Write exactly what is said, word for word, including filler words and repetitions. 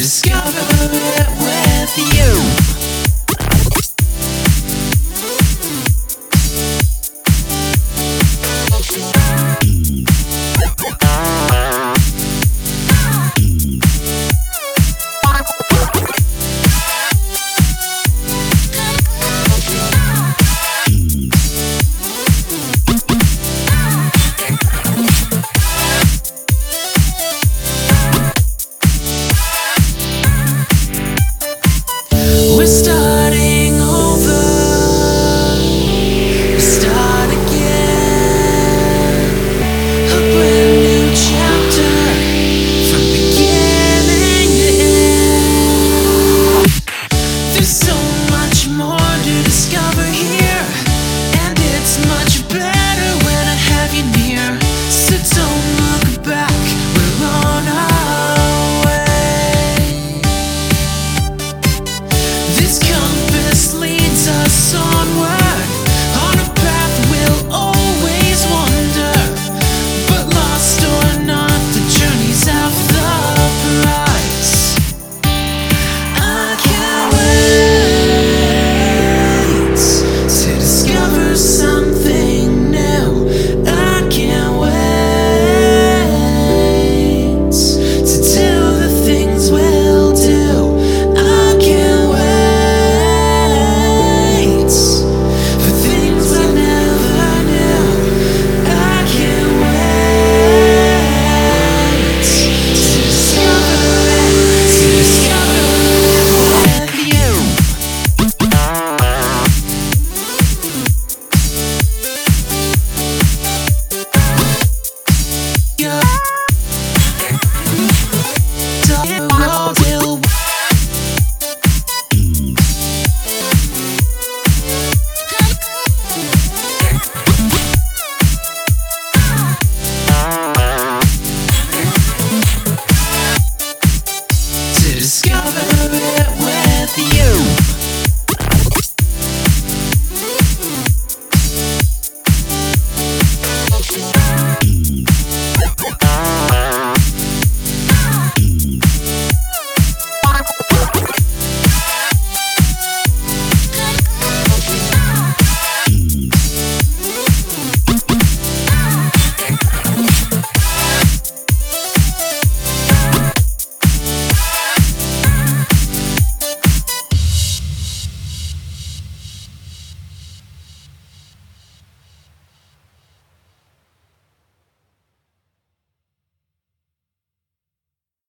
discover it with you. We're starting over. We start again. A brand new chapter from beginning to end. There's so much more to discover here, and it's much better when I have you near. So don't look back, we're on our way. This compass leads us onward, on a path we'll always wander. But lost or not, the journey's half the price. I can't wait to discover something new. I can't wait to do the things we'll do. I can't wait for things I never knew. I can't wait to discover it, to discover it with you. Yeah. Don't till to discover it with you.